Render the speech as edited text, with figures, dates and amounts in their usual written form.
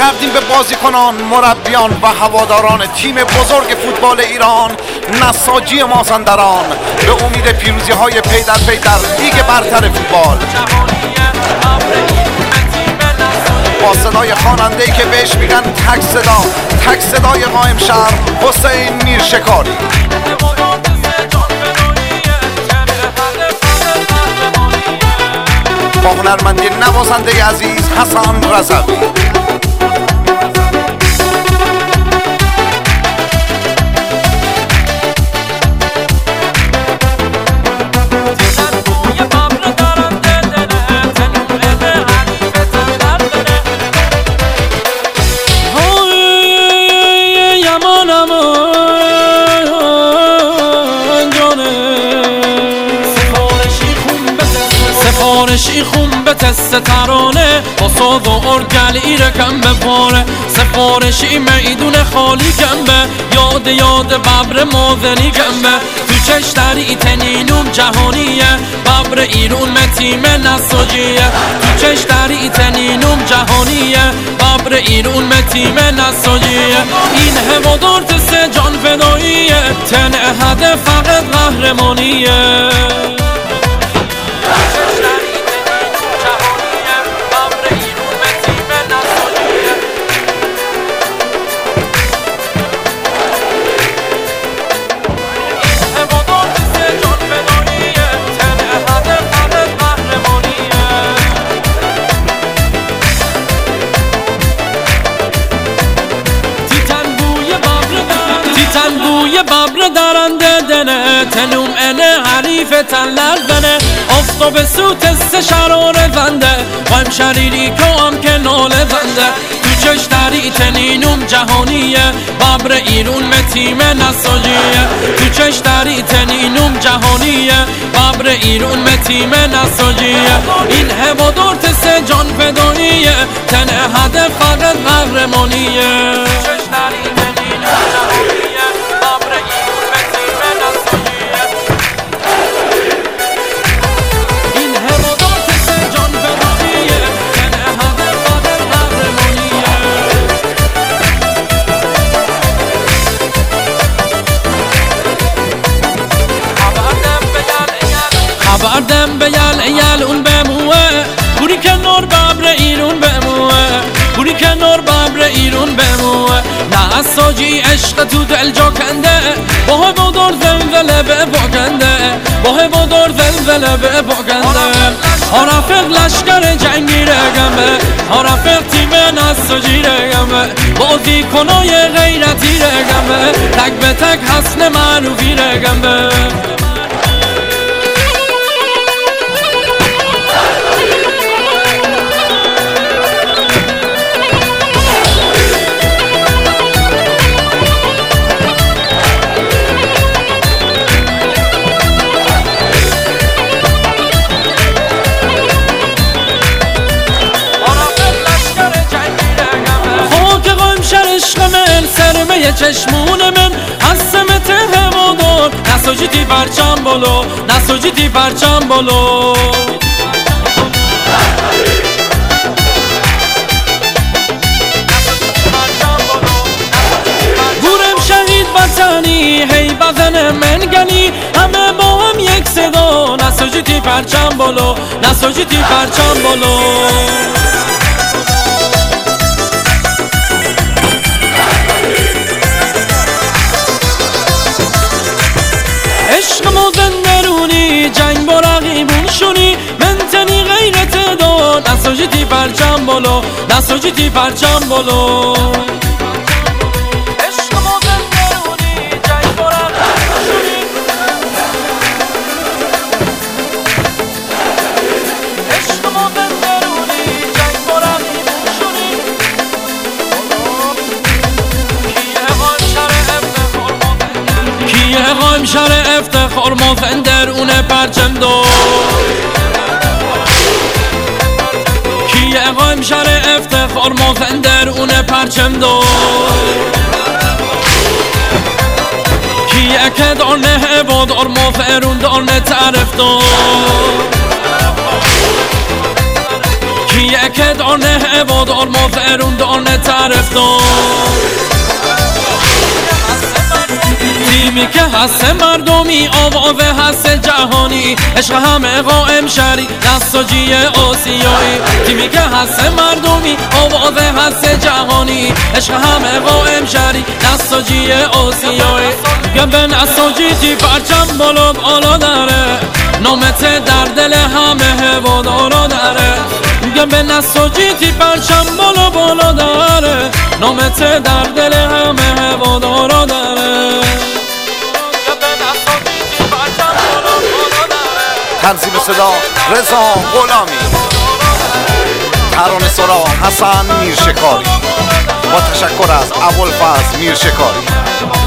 کردیم به بازیکنان، مربیان و هواداران تیم بزرگ فوتبال ایران نساجی مازندران به امید پیروزی های پی در پی در لیگ برتر فوتبال. با صدای خواننده‌ای که بهش میگن تک صدا، تک صدای قائم شهر حسین میرشکاری، با هنرمندی نوازنده عزیز حسن رضوی. سفارشی خون به تست ترانه با ساز و ارگل ایرکم بپاره، سفارشی میدون خالی گنبه یاد ببر مازنی گنبه، تو چشتری تنینوم جهانیه ببر ایرون متیم نساجیه، تو چشتری تنینوم جهانیه ببر ایرون متیم نساجیه. این هوادار تست جان فداییه، تن هدف فقط قهرمانیه. بوی ببر درنده دنه تنوم انه حریف تنلل بنه آفتاب سوت شرار زنده قایم شریری که هم که ناله زنده، تو چشتری تنینوم جهانیه ببر ایرون متیم نساجیه، تو چشتری تنینوم جهانیه ببر ایرون متیم نساجیه. این هوادار تست جان فداییه، تن هدف فقط قهرمانیه. خبردم به یل اون بموه بوری کنار ببر ایرون بموه، بوری کنار ببر ایرون بموه. نساجی عشق تو دل جا کنده با هوادار زلزله به باکنده، با هوادار زلزله به باکنده. ها رفیق لشکر جنگی رگمه، ها رفیق تیم نساجی رگمه، بازی کنای غیرتی رگمه، تک به تک حسن معروفی رگمه. سرمه چشمون من حسمت هوادار نساجی تی پرچم بالو، نساجی تی پرچم بالو. گورم شهید وطنی هی بزن من گنی همه با هم یک صدا نساجی تی پرچم بالو، نساجی تی پرچم بالو. عشق مازندرونی جنگ با رقیبون شونی من تنی غیرت دار نساجی تی پرچم بالو، نساجی تی پرچم بالو. عشق مازندرونی جنگ با رقیبون شونی، عشق مازندرونی جنگ با رقیبون شونی. کیه قایم شهر افتخار مازندرون پرچم دار، کیه قایم شهر افتخار مازندرون پرچم دار. کیه که دارنه هوادار مازندرون دارنه تعرف دار، کیه که دانه هوادار مافرون دانه طرفدار تیمی که هست مردمی آواز هست جهانی عشق همه قائم شری نساجی آسیایی تیمی که هست مردمی آواز هست جهانی عشق همه قائم شری نساجی آسیایی گم به نساجی تی پرچم بالا بالا داره نامت در دل همه هوادارا داره گم به نساجی تی پرچم بالا بالا داره نامت در دل همه هوادارا داره تنظیم صدا رضا غلامی، ترانه سرا حسن میرشکاری با تشکر از ابوالفضل میرشکاری.